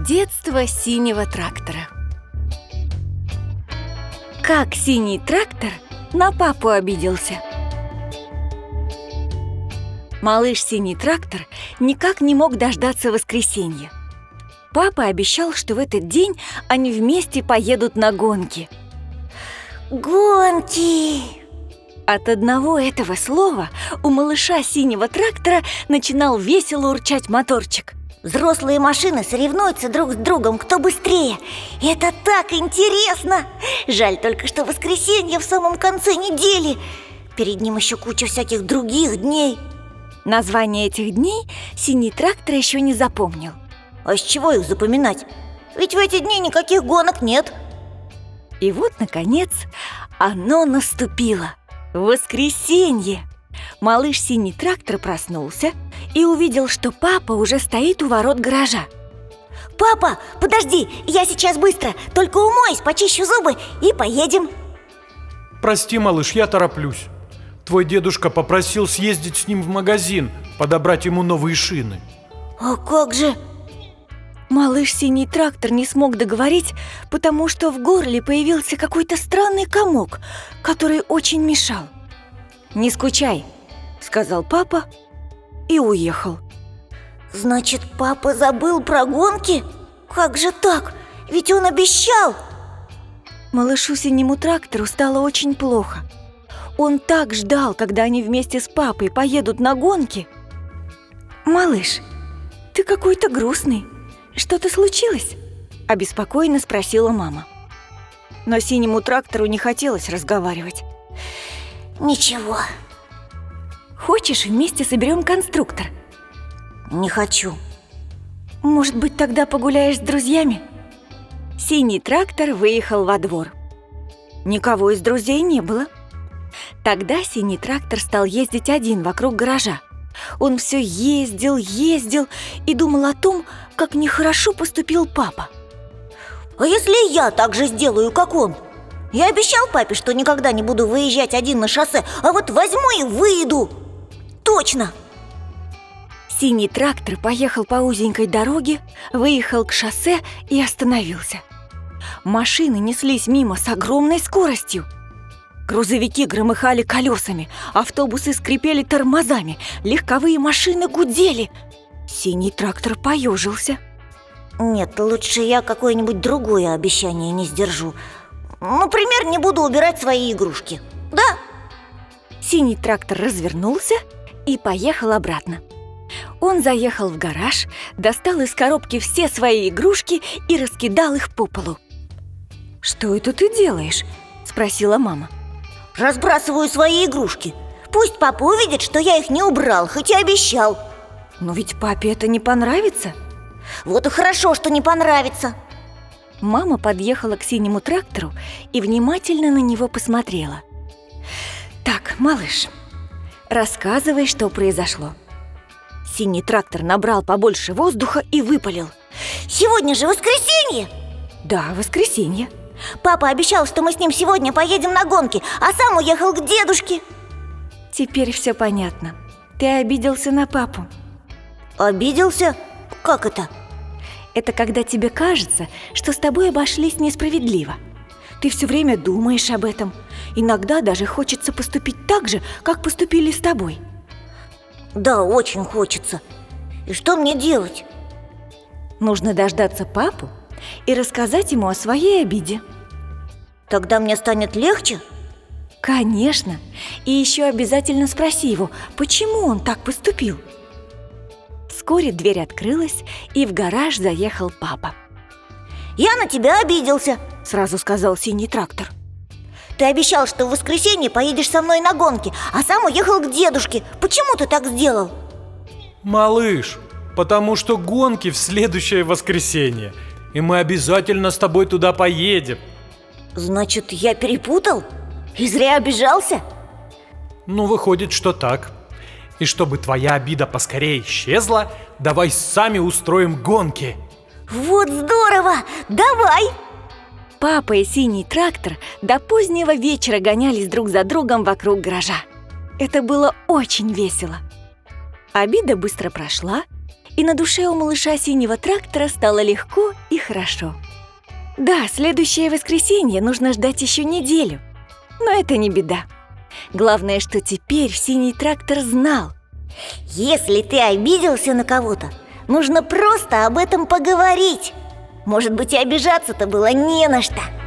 Детство синего трактора. Как синий трактор на папу обиделся. Малыш Синий трактор никак не мог дождаться воскресенья. Папа обещал, что в этот день они вместе поедут на гонки. Гонки! От одного этого слова у малыша Синего трактора начинал весело урчать моторчик. Взрослые машины соревнуются друг с другом, кто быстрее. Это так интересно! Жаль только, что воскресенье в самом конце недели. Перед ним еще куча всяких других дней. Название этих дней Синий трактор еще не запомнил. А с чего их запоминать? Ведь в эти дни никаких гонок нет. И вот, наконец, оно наступило. Воскресенье! Малыш Синий трактор проснулся и увидел, что папа уже стоит у ворот гаража. Папа, подожди, я сейчас быстро. Только умоюсь, почищу зубы и поедем. Прости, малыш, я тороплюсь. Твой дедушка попросил съездить с ним в магазин, подобрать ему новые шины. А как же? Малыш Синий трактор не смог договорить, потому что в горле появился какой-то странный комок, который очень мешал. «Не скучай», — сказал папа и уехал. Значит, папа забыл про гонки? Как же так? Ведь он обещал. Малышу Синему трактору стало очень плохо. Он так ждал, когда они вместе с папой поедут на гонки. «Малыш, ты какой-то грустный. Что-то случилось?» – обеспокоенно спросила мама. Но Синему трактору не хотелось разговаривать. Ничего. «Хочешь, вместе соберем конструктор?» Не хочу. «Может быть, тогда погуляешь с друзьями?» Синий трактор выехал во двор. Никого из друзей не было. Тогда Синий трактор стал ездить один вокруг гаража. Он все ездил и думал о том, как нехорошо поступил папа. А если я так же сделаю, как он? Я обещал папе, что никогда не буду выезжать один на шоссе, а вот возьму и выйду. Точно! Синий трактор поехал по узенькой дороге, выехал к шоссе и остановился. Машины неслись мимо с огромной скоростью. Грузовики громыхали колесами, автобусы скрипели тормозами, легковые машины гудели. Синий трактор поежился. Нет, лучше я какое-нибудь другое обещание не сдержу. Например, не буду убирать свои игрушки. Да? Синий трактор развернулся и поехал обратно. Он заехал в гараж, достал из коробки все свои игрушки и раскидал их по полу. «Что это ты делаешь?» – спросила мама. Разбрасываю свои игрушки. Пусть папа увидит, что я их не убрал, хоть и обещал. Но ведь папе это не понравится. Вот и хорошо, что не понравится. Мама подъехала к Синему трактору и внимательно на него посмотрела. «Так, малыш, рассказывай, что произошло». Синий трактор набрал побольше воздуха и выпалил. Сегодня же воскресенье! Да, воскресенье. Папа обещал, что мы с ним сегодня поедем на гонки, а сам уехал к дедушке. Теперь все понятно. Ты обиделся на папу. Обиделся? Как это? Это когда тебе кажется, что с тобой обошлись несправедливо. Ты все время думаешь об этом. Иногда даже хочется поступить так же, как поступили с тобой. Да, очень хочется. И что мне делать? Нужно дождаться папу и рассказать ему о своей обиде. Тогда мне станет легче? Конечно. И еще обязательно спроси его, почему он так поступил. Вскоре дверь открылась, и в гараж заехал папа. «Я на тебя обиделся», – сразу сказал Синий трактор. «Ты обещал, что в воскресенье поедешь со мной на гонки, а сам уехал к дедушке. Почему ты так сделал?» Малыш, потому что гонки в следующее воскресенье, и мы обязательно с тобой туда поедем. Значит, я перепутал? И зря обижался? Ну, выходит, что так. И чтобы твоя обида поскорее исчезла, давай сами устроим гонки. Вот здорово! Давай! Папа и Синий трактор до позднего вечера гонялись друг за другом вокруг гаража. Это было очень весело. Обида быстро прошла, и на душе у малыша синего трактора стало легко и хорошо. Да, следующее воскресенье нужно ждать еще неделю, но это не беда. Главное, что теперь синий трактор знал. Если ты обиделся на кого-то, нужно просто об этом поговорить. Может быть, и обижаться-то было не на что.